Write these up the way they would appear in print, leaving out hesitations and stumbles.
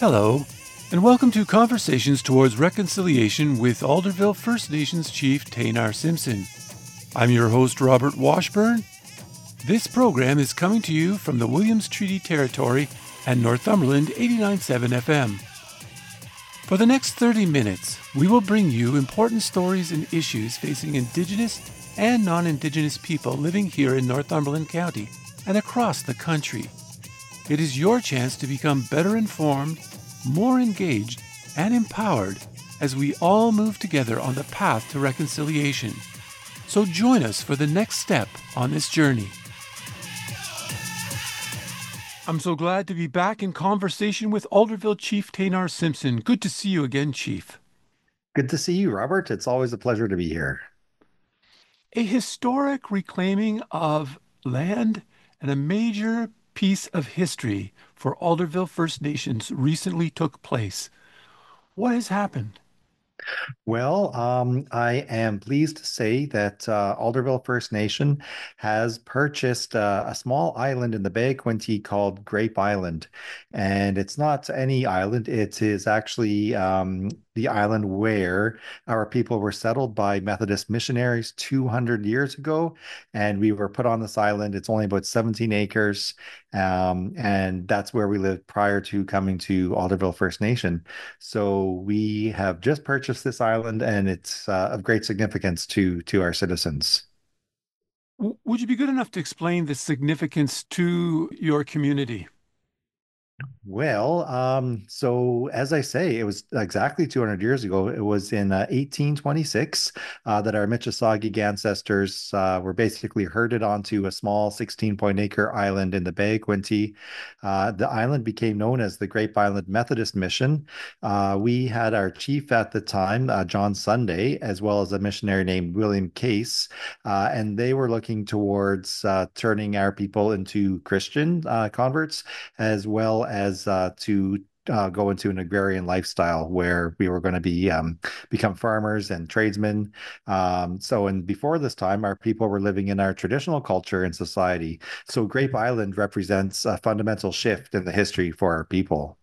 Hello, and welcome to Conversations Towards Reconciliation with Alderville First Nations Chief Taynar Simpson. I'm your host, Robert Washburn. This program is coming to you from the Williams Treaty Territory and Northumberland 89.7 FM. For the next 30 minutes, we will bring you important stories and issues facing Indigenous and non-Indigenous people living here in Northumberland County and across the country. It is your chance to become better informed, more engaged, and empowered as we all move together on the path to reconciliation. So join us for the next step on this journey. I'm so glad to be back in conversation with Alderville Chief Taynar Simpson. Good to see you again, Chief. Good to see you, Robert. It's always a pleasure to be here. A historic reclaiming of land and a major piece of history for Alderville First Nations recently took place. What has happened? I am pleased to say that Alderville First Nation has purchased a small island in the Bay of Quinte called Grape Island. And it's not any island, it is actually the island where our people were settled by Methodist missionaries 200 years ago. And we were put on this island. It's only about 17 acres. And that's where we lived prior to coming to Alderville First Nation. So we have just purchased this island, and it's of great significance to our citizens. Would you be good enough to explain the significance to your community? So as I say, it was exactly 200 years ago. It was in 1826 that our Mississauga ancestors were basically herded onto a small 16-point-acre island in the Bay of Quinte. The island became known as the Grape Island Methodist Mission. We had our chief at the time, John Sunday, as well as a missionary named William Case, and they were looking towards turning our people into Christian converts as well as to go into an agrarian lifestyle where we were going to become farmers and tradesmen. And before this time, our people were living in our traditional culture and society. So Grape Island represents a fundamental shift in the history for our people.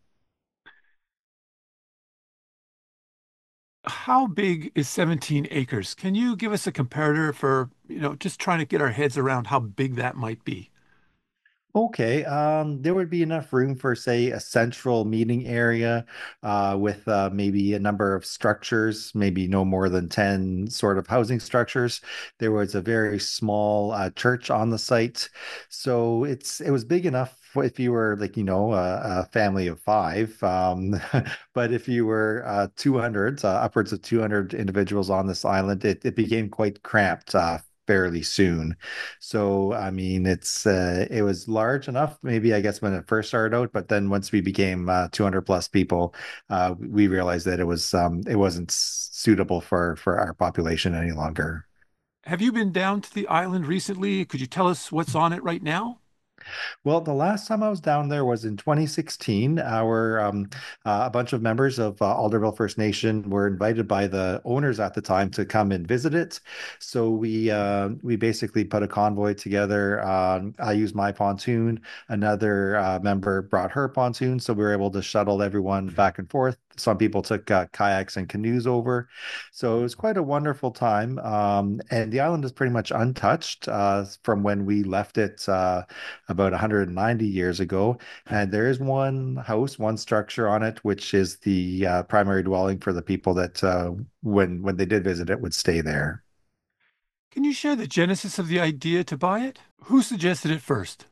How big is 17 acres? Can you give us a comparator for, just trying to get our heads around how big that might be? Okay, there would be enough room for, say, a central meeting area with maybe a number of structures, maybe no more than 10 sort of housing structures. There was a very small church on the site. So it was big enough if you were like, a family of five. But if you were 200, upwards of 200 individuals on this island, it became quite cramped fairly soon. So, I mean, it was large enough, maybe I guess when it first started out, but then once we became 200 plus people, we realized that it wasn't suitable for our population any longer. Have you been down to the island recently? Could you tell us what's on it right now? Well, the last time I was down there was in 2016. A bunch of members of Alderville First Nation were invited by the owners at the time to come and visit it. So we basically put a convoy together. I used my pontoon. Another member brought her pontoon, so we were able to shuttle everyone back and forth. Some people took kayaks and canoes over. So it was quite a wonderful time. And the island is pretty much untouched from when we left it. About 190 years ago. And there is one house, one structure on it, which is the primary dwelling for the people that, when they did visit it, would stay there. Can you share the genesis of the idea to buy it? Who suggested it first?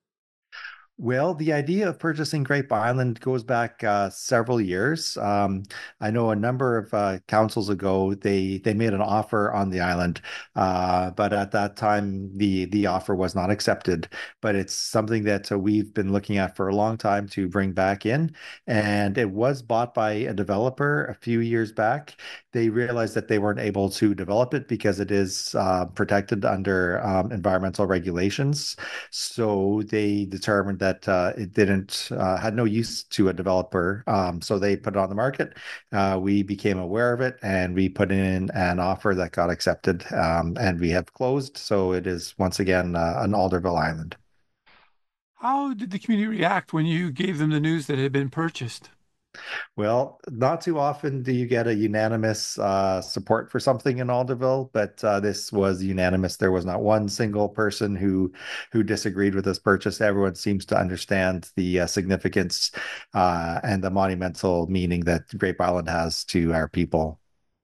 Well, the idea of purchasing Grape Island goes back several years. I know a number of councils ago they made an offer on the island, but at that time the offer was not accepted. But it's something that we've been looking at for a long time to bring back in, and it was bought by a developer a few years back. They realized that they weren't able to develop it because it is protected under environmental regulations. So they determined that it didn't had no use to a developer. So they put it on the market. We became aware of it and we put in an offer that got accepted, and we have closed. So it is once again an Alderville Island. How did the community react when you gave them the news that it had been purchased? Well, not too often do you get a unanimous support for something in Alderville, but this was unanimous. There was not one single person who disagreed with this purchase. Everyone seems to understand the significance and the monumental meaning that Grape Island has to our people.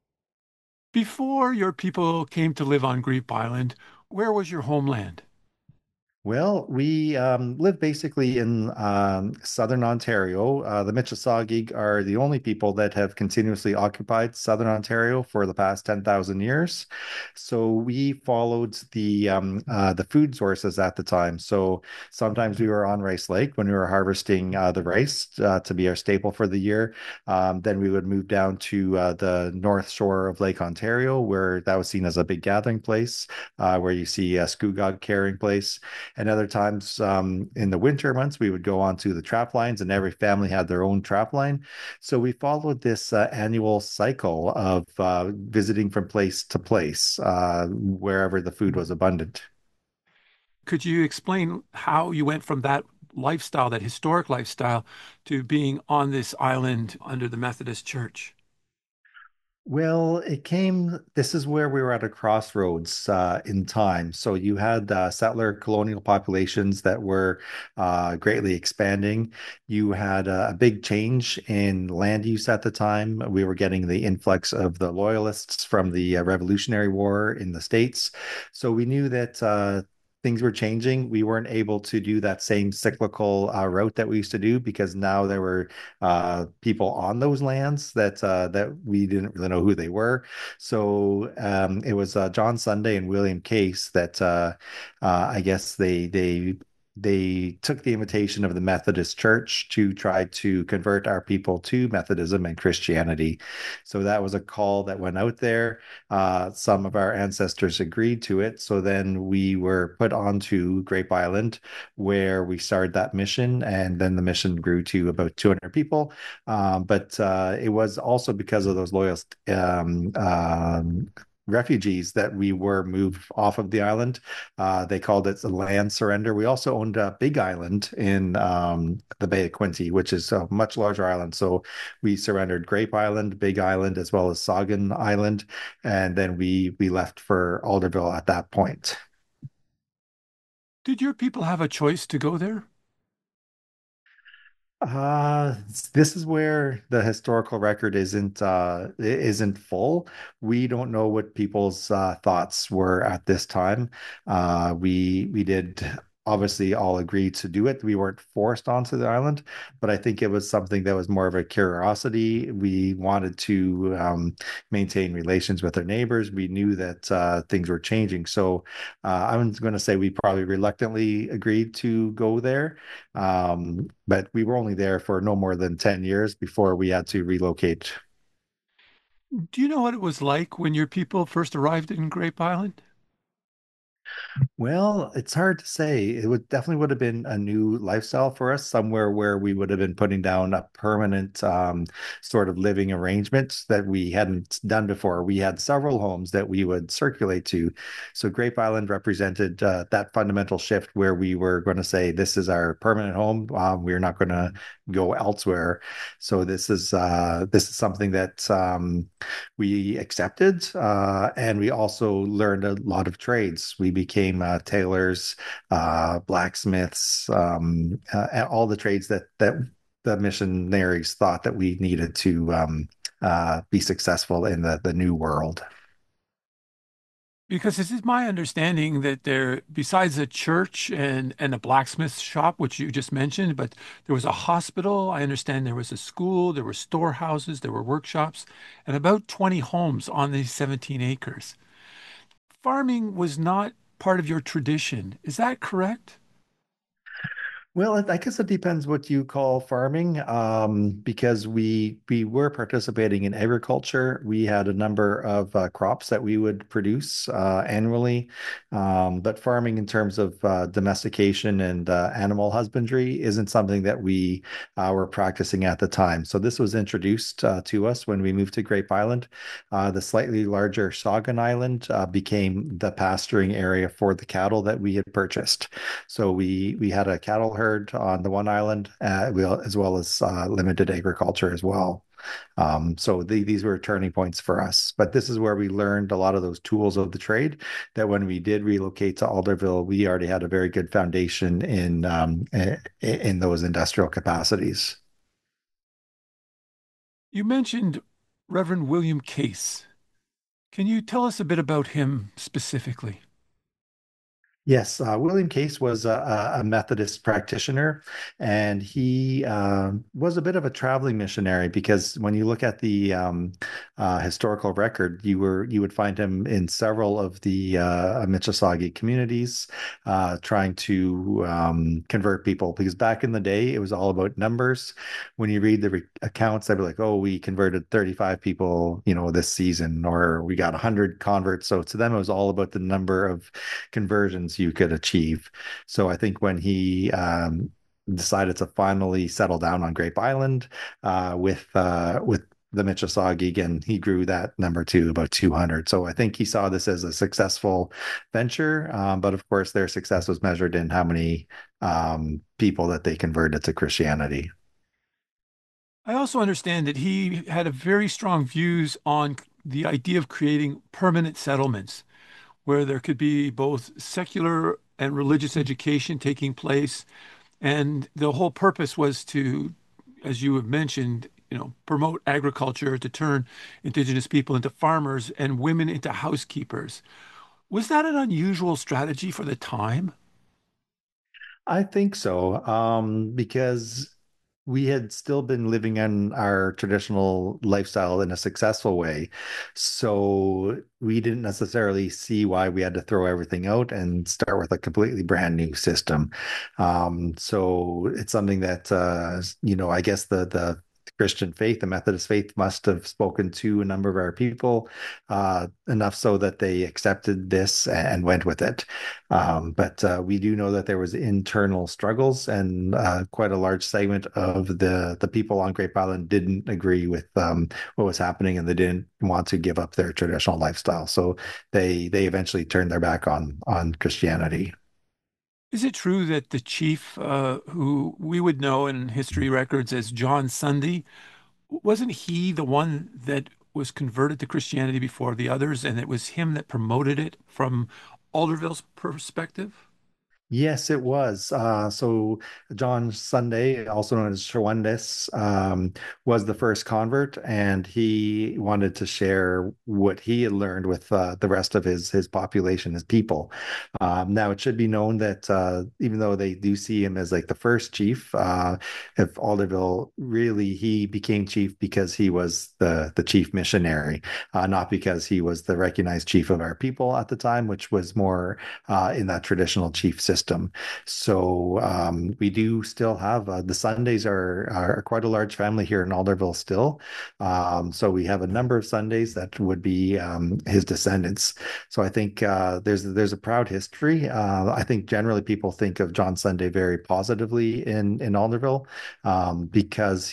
Before your people came to live on Grape Island, where was your homeland? Well, we live basically in southern Ontario. The Mississauga are the only people that have continuously occupied southern Ontario for the past 10,000 years. So we followed the food sources at the time. So sometimes we were on Rice Lake when we were harvesting the rice to be our staple for the year. Then we would move down to the north shore of Lake Ontario, where that was seen as a big gathering place, where you see a Scugog carrying place. And other times in the winter months, we would go onto the trap lines, and every family had their own trap line. So we followed this annual cycle of visiting from place to place, wherever the food was abundant. Could you explain how you went from that lifestyle, that historic lifestyle, to being on this island under the Methodist Church? Well, this is where we were at a crossroads in time. So you had settler colonial populations that were greatly expanding. You had a big change in land use at the time. We were getting the influx of the loyalists from the Revolutionary War in the States. So we knew that things were changing. We weren't able to do that same cyclical route that we used to do because now there were people on those lands that we didn't really know who they were. So it was John Sunday and William Case that I guess they took the invitation of the Methodist Church to try to convert our people to Methodism and Christianity. So that was a call that went out there. Some of our ancestors agreed to it. So then we were put onto Grape Island, where we started that mission. And then the mission grew to about 200 people. But it was also because of those loyalist refugees that we were moved off of the island. They called it the land surrender. We also owned a big island in the Bay of Quinte, which is a much larger island. So we surrendered Grape Island, Big Island, as well as Saugan Island, and then we left for Alderville at that point. Did your people have a choice to go there? Uh, this is where the historical record isn't full. We don't know what people's thoughts were at this time. We did obviously all agree to do it. We weren't forced onto the island, but I think it was something that was more of a curiosity. We wanted to maintain relations with our neighbors. We knew that things were changing, so I'm going to say we probably reluctantly agreed to go there. But we were only there for no more than 10 years before we had to relocate. Do you know what it was like when your people first arrived in Grape Island? Well, it's hard to say. It would have been a new lifestyle for us, somewhere where we would have been putting down a permanent sort of living arrangement that we hadn't done before. We had several homes that we would circulate to. So Grape Island represented that fundamental shift where we were going to say, this is our permanent home. We're not going to go elsewhere. So this is something that we accepted, and we also learned a lot of trades. We became tailors, blacksmiths, all the trades that the missionaries thought that we needed to be successful in the new world. Because it is my understanding that there, besides a church and a blacksmith shop, which you just mentioned, but there was a hospital. I understand there was a school, there were storehouses, there were workshops, and about 20 homes on these 17 acres. Farming was not part of your tradition. Is that correct? Well, I guess it depends what you call farming, because we were participating in agriculture. We had a number of crops that we would produce annually, but farming in terms of domestication and animal husbandry isn't something that we were practicing at the time. So this was introduced to us when we moved to Grape Island. The slightly larger Saugan Island became the pasturing area for the cattle that we had purchased. So we had a cattle herd herd on the one island, as well as limited agriculture as well. So these were turning points for us. But this is where we learned a lot of those tools of the trade that when we did relocate to Alderville, we already had a very good foundation in those industrial capacities. You mentioned Reverend William Case. Can you tell us a bit about him specifically? Yes, William Case was a Methodist practitioner, and he was a bit of a traveling missionary because when you look at the historical record, you would find him in several of the Mississauga communities, trying to convert people. Because back in the day, it was all about numbers. When you read the accounts, they'd be like, "Oh, we converted 35 people, this season," or "We got 100 converts." So to them, it was all about the number of conversions you could achieve. So I think when he decided to finally settle down on Grape Island with the Mississauga, and he grew that number to about 200. So I think he saw this as a successful venture, but of course their success was measured in how many people that they converted to Christianity. I also understand that he had a very strong views on the idea of creating permanent settlements where there could be both secular and religious education taking place. And the whole purpose was to, as you have mentioned, promote agriculture to turn indigenous people into farmers and women into housekeepers. Was that an unusual strategy for the time? I think so, because we had still been living in our traditional lifestyle in a successful way. So we didn't necessarily see why we had to throw everything out and start with a completely brand new system. So it's something that, I guess the Christian faith, the Methodist faith, must have spoken to a number of our people enough so that they accepted this and went with it. But we do know that there was internal struggles, and quite a large segment of the people on Grape Island didn't agree with what was happening, and they didn't want to give up their traditional lifestyle. So they eventually turned their back on Christianity. Is it true that the chief, who we would know in history records as John Sunday, wasn't he the one that was converted to Christianity before the others, and it was him that promoted it from Alderville's perspective? Yes, it was. So John Sunday, also known as Shawandis, was the first convert, and he wanted to share what he had learned with the rest of his population, his people. Now, it should be known that even though they do see him as like the first chief of Alderville, really he became chief because he was the chief missionary, not because he was the recognized chief of our people at the time, which was more in that traditional chief system. So we do still have the Sundays are quite a large family here in Alderville still. So we have a number of Sundays that would be his descendants. So I think there's a proud history. I think generally people think of John Sunday very positively in Alderville because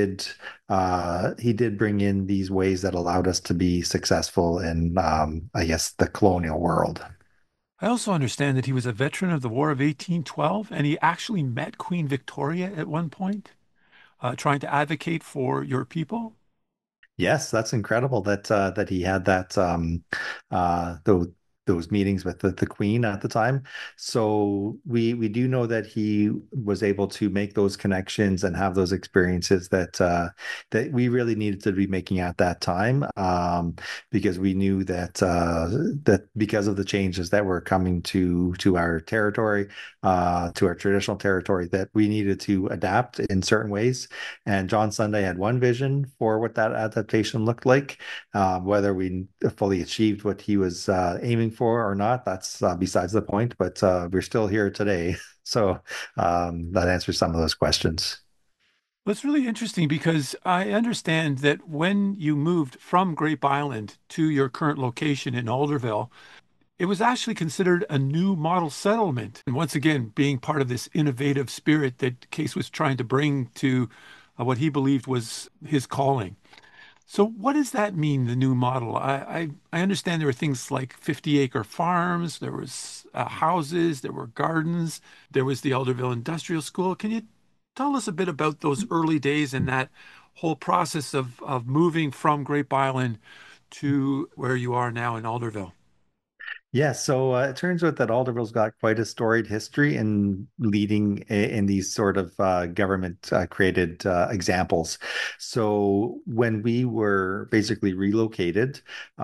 he did bring in these ways that allowed us to be successful in I guess the colonial world. I also understand that he was a veteran of the War of 1812, and he actually met Queen Victoria at one point, trying to advocate for your people. Yes, that's incredible that he had that those meetings with the Queen at the time. So we do know that he was able to make those connections and have those experiences that we really needed to be making at that time, because we knew that because of the changes that were coming to our territory, to our traditional territory, that we needed to adapt in certain ways. And John Sunday had one vision for what that adaptation looked like. Whether we fully achieved what he was aiming for or not, that's besides the point. But we're still here today. So that answers some of those questions. Well, it's really interesting because I understand that when you moved from Grape Island to your current location in Alderville, it was actually considered a new model settlement. And once again, being part of this innovative spirit that Case was trying to bring to what he believed was his calling. So what does that mean, the new model? I understand there were things like 50-acre farms, there was houses, there were gardens, there was the Alderville Industrial School. Can you tell us a bit about those early days and that whole process of moving from Grape Island to where you are now in Alderville? Yeah, so it turns out that Alderville's got quite a storied history in leading in these sort of government created examples. So when we were basically relocated,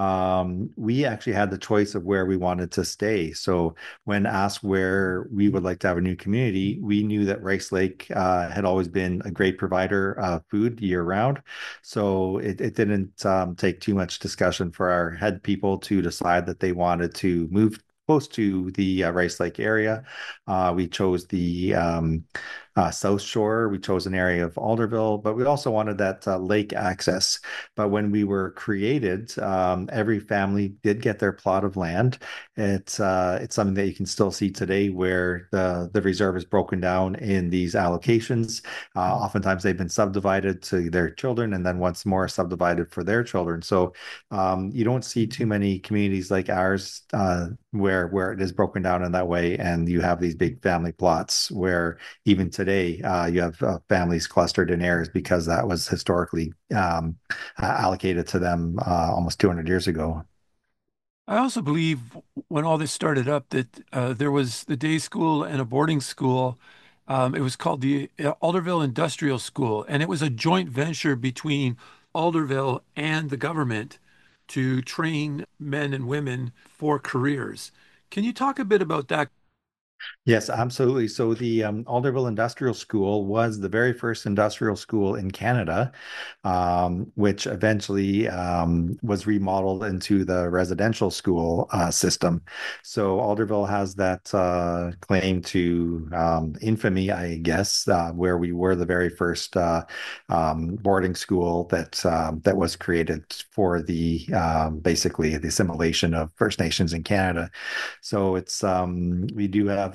we actually had the choice of where we wanted to stay. So when asked where we would like to have a new community, we knew that Rice Lake had always been a great provider of food year round. So it didn't take too much discussion for our head people to decide that they wanted to move close to the Rice Lake area. We chose the South Shore. We chose an area of Alderville, but we also wanted that lake access. But when we were created, every family did get their plot of land. It's something that you can still see today, where the reserve is broken down in these allocations. Oftentimes they've been subdivided to their children, and then once more subdivided for their children. So you don't see too many communities like ours where it is broken down in that way, and you have these big family plots where even today you have families clustered in areas because that was historically allocated to them almost 200 years ago. I also believe when all this started up that there was the day school and a boarding school. It was called the Alderville Industrial School, and it was a joint venture between Alderville and the government to train men and women for careers. Can you talk a bit about that? Yes, absolutely. So the Alderville Industrial School was the very first industrial school in Canada, which eventually was remodeled into the residential school system. So Alderville has that claim to infamy, I guess, where we were the very first boarding school that was created for the basically the assimilation of First Nations in Canada. So it's we do have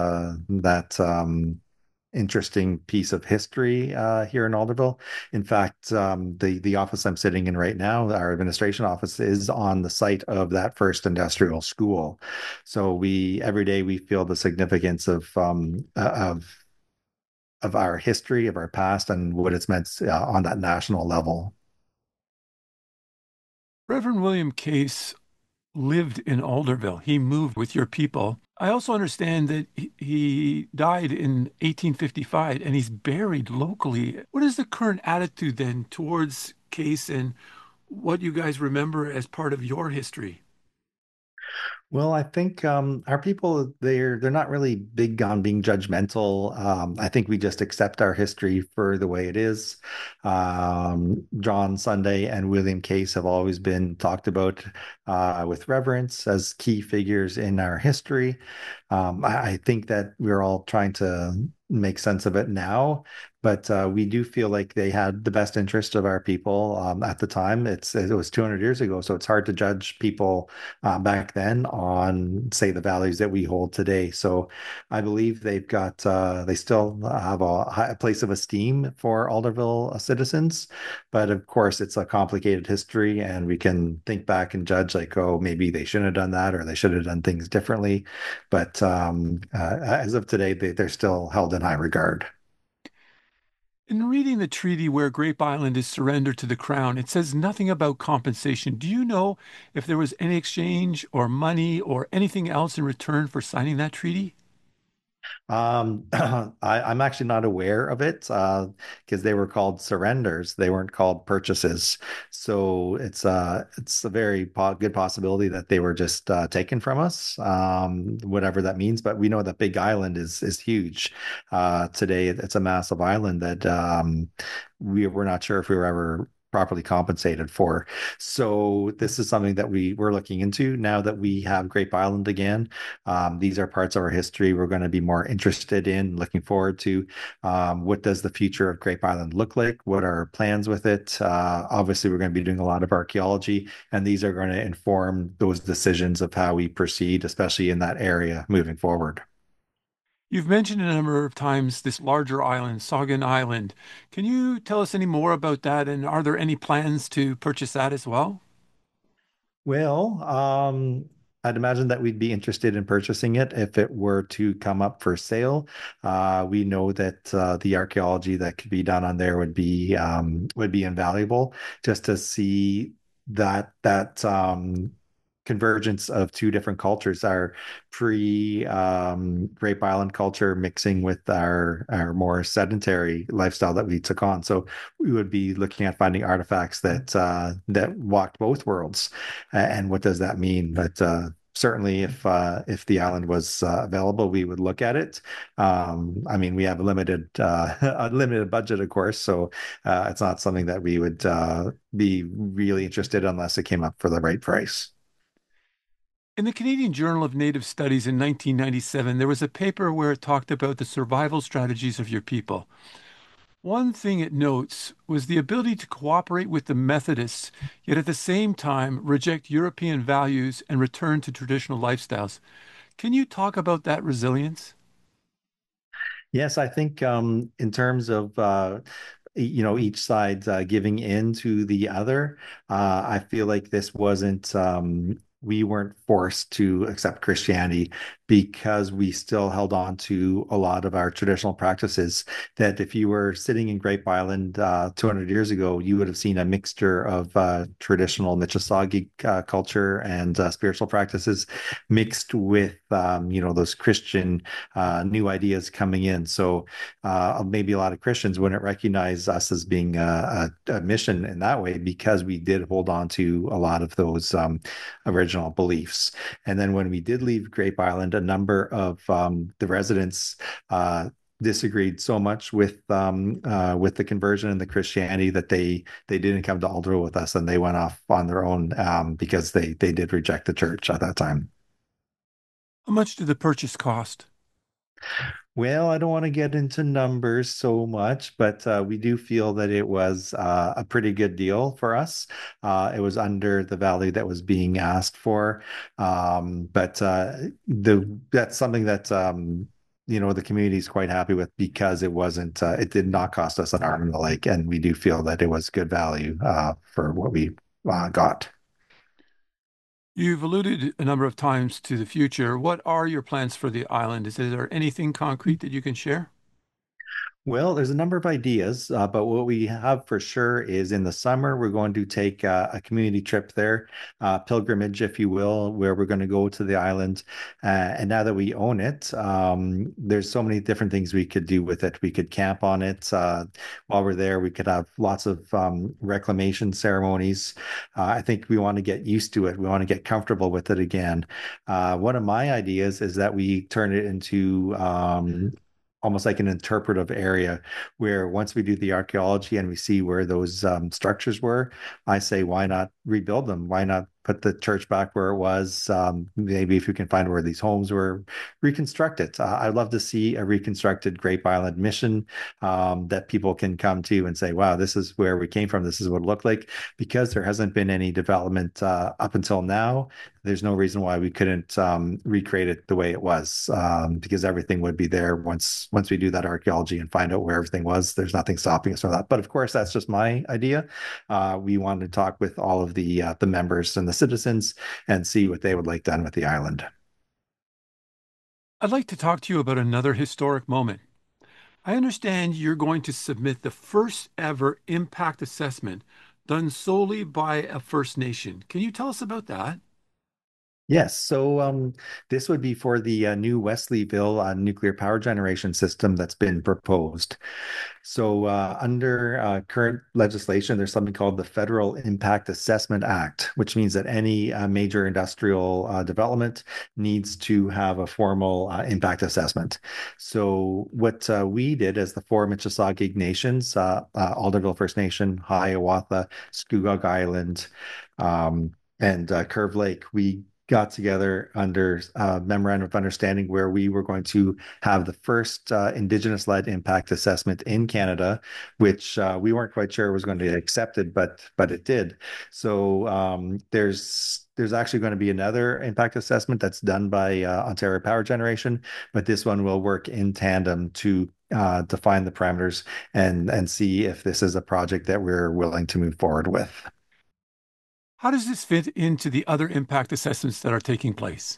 that interesting piece of history here in Alderville. In fact, the office I'm sitting in right now, our administration office, is on the site of that first industrial school. So we every day we feel the significance of our history, of our past, and what it's meant on that national level. Reverend William Case lived in Alderville. He moved with your people. I also understand that he died in 1855 and he's buried locally. What is the current attitude then towards Case and what you guys remember as part of your history? Well, I think our people they're not really big on being judgmental. I think we just accept our history for the way it is. John Sunday and William Case have always been talked about with reverence as key figures in our history. I think that we're all trying to make sense of it now, but we do feel like they had the best interest of our people at the time. It was 200 years ago, so it's hard to judge people back then on, say, the values that we hold today. So I believe they still have a high place of esteem for Alderville citizens, but of course it's a complicated history, and we can think back and judge like, oh, maybe they shouldn't have done that, or they should have done things differently. But as of today, they're still held in high regard. In reading the treaty where Grape Island is surrendered to the Crown, it says nothing about compensation. Do you know if there was any exchange or money or anything else in return for signing that treaty? I'm actually not aware of it because they were called surrenders. They weren't called purchases. So it's a very good possibility that they were just taken from us, whatever that means. But we know that Big Island is huge. Today, it's a massive island that we're not sure if we were ever properly compensated for. So this is something that we're looking into now that we have Grape Island again. These are parts of our history we're going to be more interested in, looking forward to. What does the future of Grape Island look like? What are our plans with it? Obviously, we're going to be doing a lot of archaeology, and these are going to inform those decisions of how we proceed, especially in that area moving forward. You've mentioned a number of times this larger island, Saugeen Island. Can you tell us any more about that? And are there any plans to purchase that as well? Well, I'd imagine that we'd be interested in purchasing it if it were to come up for sale. We know that the archaeology that could be done on there would be invaluable just to see that convergence of two different cultures, our pre Grape Island culture mixing with our more sedentary lifestyle that we took on. So we would be looking at finding artifacts that walked both worlds. And what does that mean? But certainly, if the island was available, we would look at it. I mean, we have a limited a limited budget, of course, so it's not something that we would be really interested unless it came up for the right price. In the Canadian Journal of Native Studies in 1997, there was a paper where it talked about the survival strategies of your people. One thing it notes was the ability to cooperate with the Methodists, yet at the same time reject European values and return to traditional lifestyles. Can you talk about that resilience? Yes, I think in terms of each side giving in to the other, I feel like this wasn't we weren't forced to accept Christianity because we still held on to a lot of our traditional practices. That if you were sitting in Grape Island 200 years ago, you would have seen a mixture of traditional Mississauga culture and spiritual practices mixed with those Christian new ideas coming in. So maybe a lot of Christians wouldn't recognize us as being a mission in that way because we did hold on to a lot of those original beliefs. And then when we did leave Grape Island, a number of the residents disagreed so much with the conversion and the Christianity that they didn't come to Alderville with us and they went off on their own because they did reject the church at that time. How much did the purchase cost? Well, I don't want to get into numbers so much, but we do feel that it was a pretty good deal for us. It was under the value that was being asked for, but the that's something that the community is quite happy with because it did not cost us an arm and a leg, and we do feel that it was good value for what we got. You've alluded a number of times to the future. What are your plans for the island? Is there anything concrete that you can share? Well, there's a number of ideas, but what we have for sure is in the summer, we're going to take a community trip there, pilgrimage, if you will, where we're going to go to the island. And now that we own it, there's so many different things we could do with it. We could camp on it. While we're there, we could have lots of reclamation ceremonies. I think we want to get used to it. We want to get comfortable with it again. One of my ideas is that we turn it into almost like an interpretive area where once we do the archaeology and we see where those structures were, I say, why not rebuild them? Why not put the church back where it was? Maybe if you can find where these homes were, reconstruct it. I'd love to see a reconstructed Grape Island mission that people can come to and say, wow, this is where we came from. This is what it looked like. Because there hasn't been any development up until now, there's no reason why we couldn't recreate it the way it was, because everything would be there once we do that archaeology and find out where everything was. There's nothing stopping us from that. But of course, that's just my idea. We wanted to talk with all of the members and the citizens and see what they would like done with the island. I'd like to talk to you about another historic moment. I understand you're going to submit the first ever impact assessment done solely by a First Nation. Can you tell us about that? Yes, so this would be for the new Wesleyville nuclear power generation system that's been proposed. So, under current legislation, there's something called the Federal Impact Assessment Act, which means that any major industrial development needs to have a formal impact assessment. So, what we did as the four Mississauga nations, Alderville First Nation, Hiawatha, Scugog Island, and Curve Lake, we got together under memorandum of understanding where we were going to have the first Indigenous-led impact assessment in Canada, which we weren't quite sure was going to be accepted, but it did. So there's actually going to be another impact assessment that's done by Ontario Power Generation, but this one will work in tandem to define the parameters and see if this is a project that we're willing to move forward with. How does this fit into the other impact assessments that are taking place?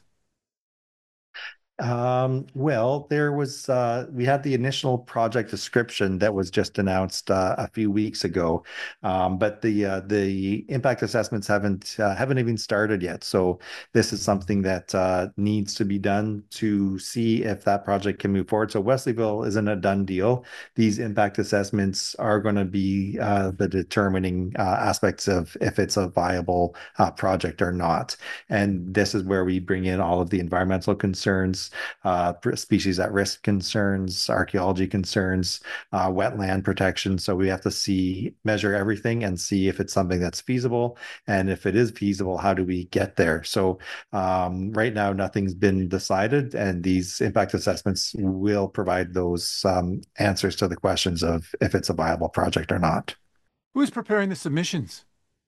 Well, there was we had the initial project description that was just announced a few weeks ago, but the impact assessments haven't even started yet. So this is something that needs to be done to see if that project can move forward. So Wesleyville isn't a done deal. These impact assessments are going to be the determining aspects of if it's a viable project or not. And this is where we bring in all of the environmental concerns, species at risk concerns, archaeology concerns, wetland protection. So we have to measure everything and see if it's something that's feasible. And if it is feasible, how do we get there? So right now, nothing's been decided, and these impact assessments will provide those answers to the questions of if it's a viable project or not. Who is preparing the submissions?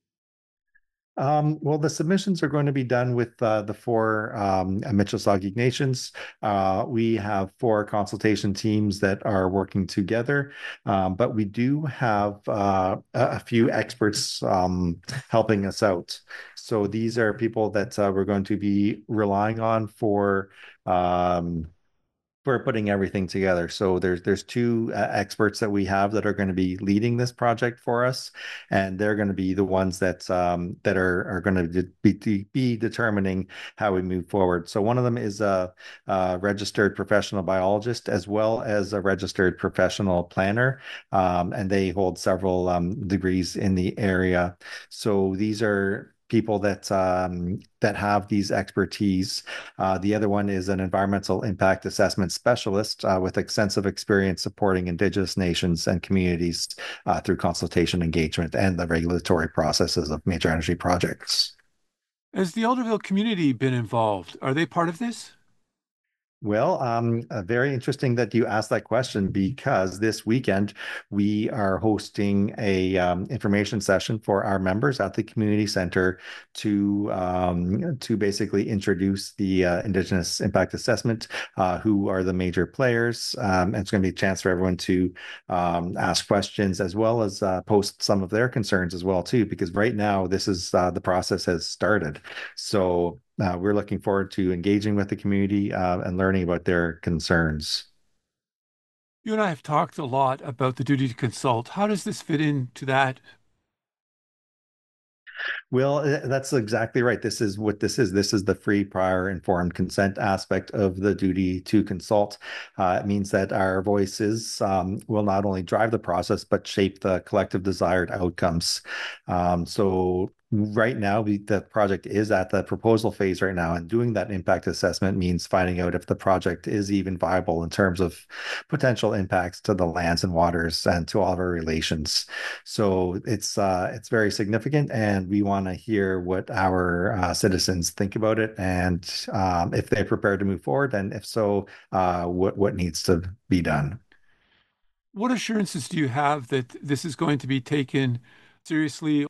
Well, the submissions are going to be done with the four Mississauga nations. We have four consultation teams that are working together, but we do have a few experts helping us out. So these are people that we're going to be relying on um, for putting everything together. So there's two experts that we have that are going to be leading this project for us, and they're going to be the ones that are going to be determining how we move forward. So one of them is a registered professional biologist as well as a registered professional planner, and they hold several degrees in the area. So these are people that have these expertise. The other one is an environmental impact assessment specialist with extensive experience supporting Indigenous nations and communities through consultation engagement and the regulatory processes of major energy projects. Has the Alderville community been involved? Are they part of this? Well, very interesting that you asked that question because this weekend we are hosting a information session for our members at the community center to basically introduce the Indigenous Impact Assessment, who are the major players. And it's going to be a chance for everyone to ask questions as well as post some of their concerns as well too, because right now this is the process has started. So we're looking forward to engaging with the community and learning about their concerns. You and I have talked a lot about the duty to consult. How does this fit into that? Well, that's exactly right. This is what this is. This is the free, prior, informed consent aspect of the duty to consult. It means that our voices will not only drive the process, but shape the collective desired outcomes. So right now, the project is at the proposal phase right now, and doing that impact assessment means finding out if the project is even viable in terms of potential impacts to the lands and waters and to all of our relations. So it's very significant, and we want to hear what our citizens think about it, and if they're prepared to move forward, and if so, what needs to be done. What assurances do you have that this is going to be taken seriously?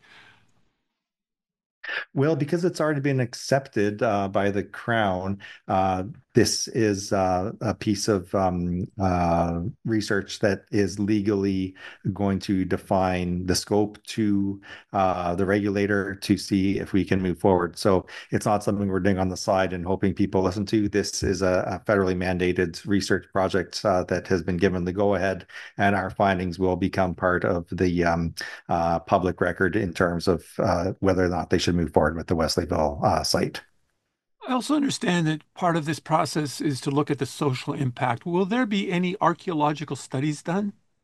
Well, because it's already been accepted by the Crown, this is a piece of research that is legally going to define the scope to the regulator to see if we can move forward. So it's not something we're doing on the side and hoping people listen to. This is a federally mandated research project that has been given the go-ahead, and our findings will become part of the public record in terms of whether or not they should move forward with the Wesleyville site. I also understand that part of this process is to look at the social impact. Will there be any archaeological studies done?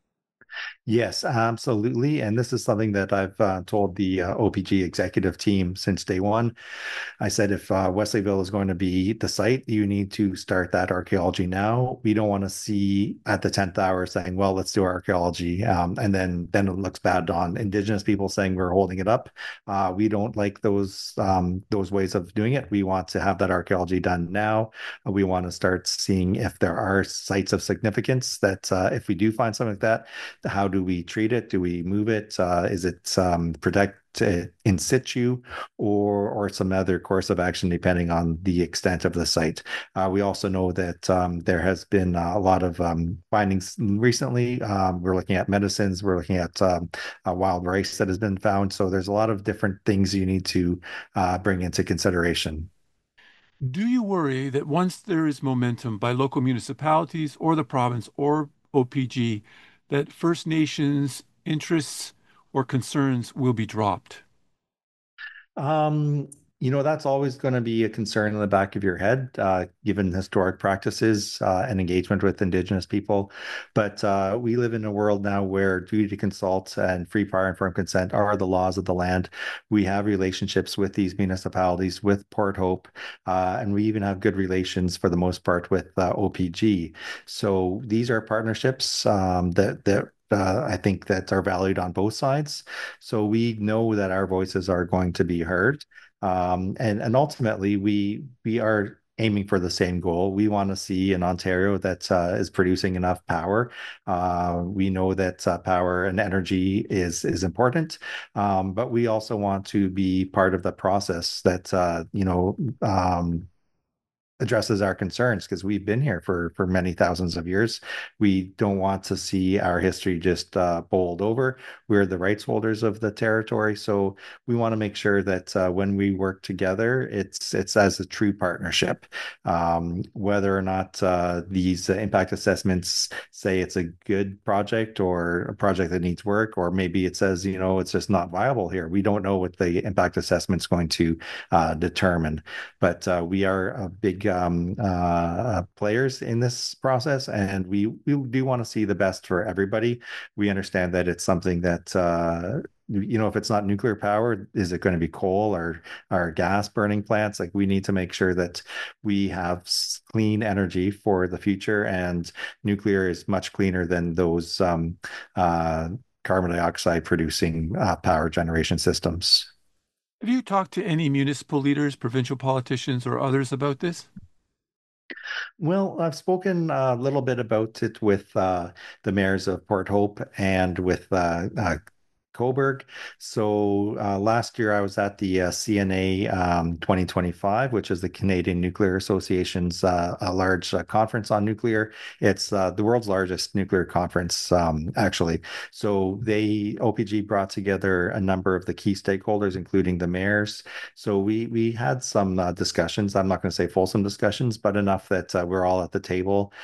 Yes, absolutely. And this is something that I've told the OPG executive team since day one. I said, if Wesleyville is going to be the site, you need to start that archaeology now. We don't want to see at the 10th hour saying, well, let's do archaeology. And then it looks bad on Indigenous people saying we're holding it up. We don't like those ways of doing it. We want to have that archaeology done now. We want to start seeing if there are sites of significance that if we do find something like that, how do we treat it? Do we move it? Is it protect in situ or some other course of action depending on the extent of the site. We also know that there has been a lot of findings recently. We're looking at medicines, we're looking at wild rice that has been found. So there's a lot of different things you need to bring into consideration. Do you worry that once there is momentum by local municipalities or the province or OPG, that First Nations interests or concerns will be dropped? Um, that's always going to be a concern in the back of your head, given historic practices and engagement with Indigenous people. But we live in a world now where duty to consult and free, prior, and firm consent are the laws of the land. We have relationships with these municipalities, with Port Hope, and we even have good relations for the most part with OPG. So these are partnerships that I think that are valued on both sides. So we know that our voices are going to be heard. And ultimately we are aiming for the same goal. We want to see an Ontario that is producing enough power. We know that power and energy is important, but we also want to be part of the process that addresses our concerns because we've been here for many thousands of years. We don't want to see our history just bowled over. We're the rights holders of the territory, so we want to make sure that when we work together, it's as a true partnership. Whether or not these impact assessments say it's a good project or a project that needs work, or maybe it says it's just not viable here. We don't know what the impact assessment's going to determine. But we are a big players in this process, and we do want to see the best for everybody. We understand that it's something that if it's not nuclear power, is it going to be coal or gas burning plants? Like we need to make sure that we have clean energy for the future, and nuclear is much cleaner than those carbon dioxide producing power generation systems. Have you talked to any municipal leaders, provincial politicians, or others about this? Well, I've spoken a little bit about it with the mayors of Port Hope and with Coburg. So last year I was at the CNA 2025, which is the Canadian Nuclear Association's a large conference on nuclear. It's the world's largest nuclear conference, actually. So OPG brought together a number of the key stakeholders, including the mayors. So we had some discussions. I'm not going to say fulsome discussions, but enough that we're all at the table.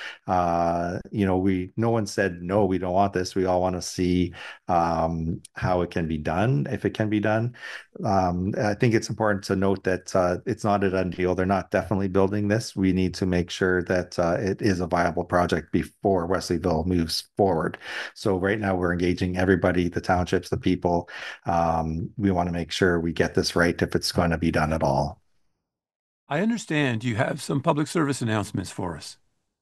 We no one said no, we don't want this. We all want to see how it can be done, if it can be done. I think it's important to note that it's not a done deal. They're not definitely building this. We need to make sure that it is a viable project before Wesleyville moves forward. So right now we're engaging everybody, the townships, the people. We want to make sure we get this right if it's going to be done at all. I understand you have some public service announcements for us.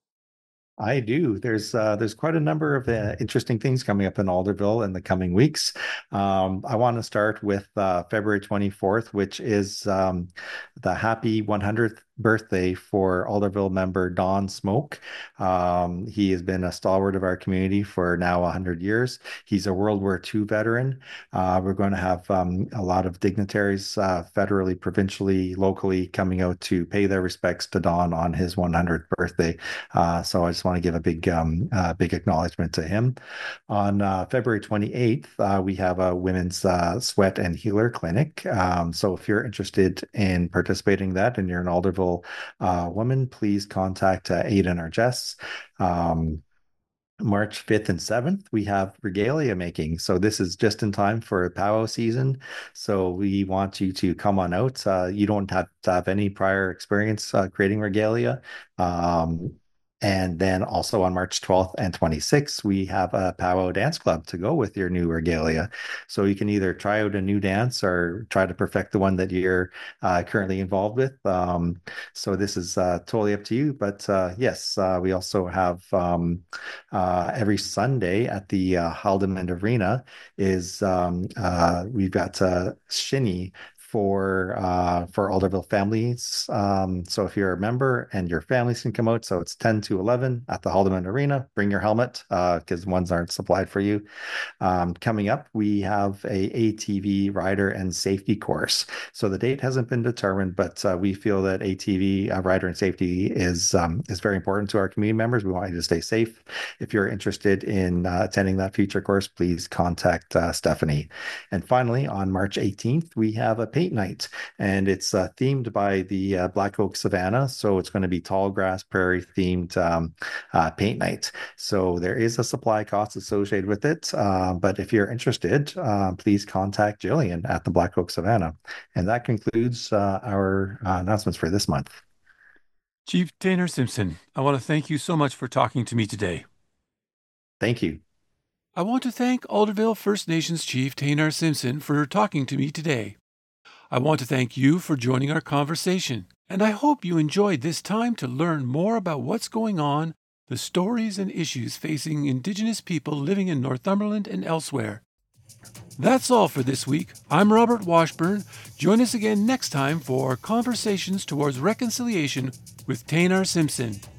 I do. There's quite a number of interesting things coming up in Alderville in the coming weeks. I want to start with February 24th, which is the happy 100th birthday for Alderville member Don Smoke. He has been a stalwart of our community for now 100 years. He's a World War II veteran. We're going to have a lot of dignitaries, federally, provincially, locally, coming out to pay their respects to Don on his 100th birthday. So I just want to give a big acknowledgement to him. On February 28th, we have a women's sweat and healer clinic. So if you're interested in participating in that and you're an Alderville woman, please contact Aidan or Jess. March 5th and 7th, we have regalia making. So this is just in time for powwow season. So we want you to come on out. You don't have to have any prior experience creating regalia. And then also on March 12th and 26th, we have a powwow dance club to go with your new regalia. So you can either try out a new dance or try to perfect the one that you're currently involved with. So this is totally up to you. But yes, we also have every Sunday at the Haldimand Arena is we've got Shinny for Alderville families. So if you're a member and your families can come out, so it's 10 to 11 at the Haldimand Arena. Bring your helmet because ones aren't supplied for you. Coming up, we have a ATV rider and safety course. So the date hasn't been determined, but we feel that ATV rider and safety is very important to our community members. We want you to stay safe. If you're interested in attending that future course, please contact Stephanie. And finally, on March 18th, we have a paint night, and it's themed by the Black Oak Savannah. So it's going to be tall grass prairie themed paint night. So there is a supply cost associated with it. But if you're interested, please contact Jillian at the Black Oak Savannah. And that concludes our announcements for this month. Chief Tanner Simpson, I want to thank you so much for talking to me today. Thank you. I want to thank Alderville First Nations Chief Tanner Simpson for talking to me today. I want to thank you for joining our conversation, and I hope you enjoyed this time to learn more about what's going on, the stories and issues facing Indigenous people living in Northumberland and elsewhere. That's all for this week. I'm Robert Washburn. Join us again next time for Conversations Towards Reconciliation with Tanner Simpson.